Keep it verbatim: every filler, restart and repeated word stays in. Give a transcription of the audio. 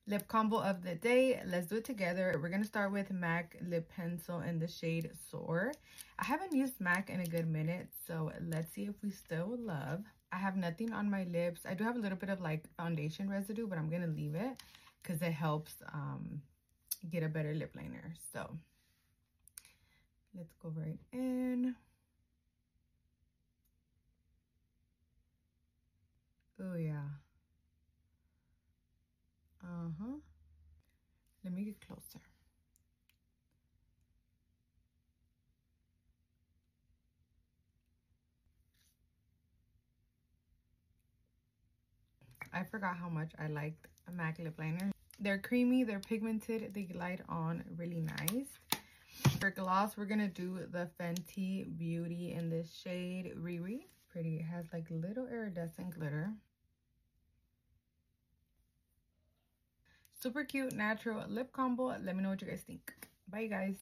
lip combo of the day. Let's do it together. We're gonna start with MAC lip pencil in the shade Soar. I haven't used MAC in a good minute, so let's see if we still love. I have nothing on my lips. I do have a little bit of like foundation residue, but I'm gonna leave it because it helps um get a better lip liner. So let's go right in. Oh yeah. Uh-huh. Let me get closer. I forgot how much I liked a MAC lip liner. They're creamy, they're pigmented, they glide on really nice. For gloss, we're gonna do the Fenty Beauty in this shade Riri. Pretty, it has like little iridescent glitter. Super cute natural lip combo. Let me know what you guys think. Bye guys.